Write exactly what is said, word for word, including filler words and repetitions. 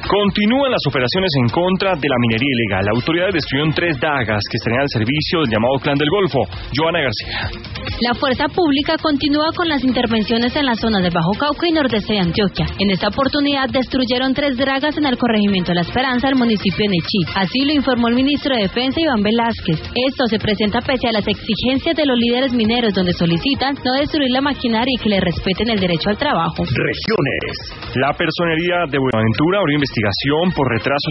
Continúan las operaciones en contra de la minería ilegal. Autoridades destruyeron tres dagas que estarían al servicio del llamado Clan del Golfo. Joana García. La fuerza pública continúa con las intervenciones en las zonas de Bajo Cauca y nordeste de Antioquia. En esta oportunidad destruyeron tres dragas en el corregimiento La Esperanza, del municipio de Nechí. Así lo informó el ministro de Defensa, Iván Velázquez. Esto se presenta pese a las exigencias de los líderes mineros, donde solicitan no destruir la maquinaria y que le respeten el derecho al trabajo. Regiones. La Personería de Buenaventura abrió investigación por retrasos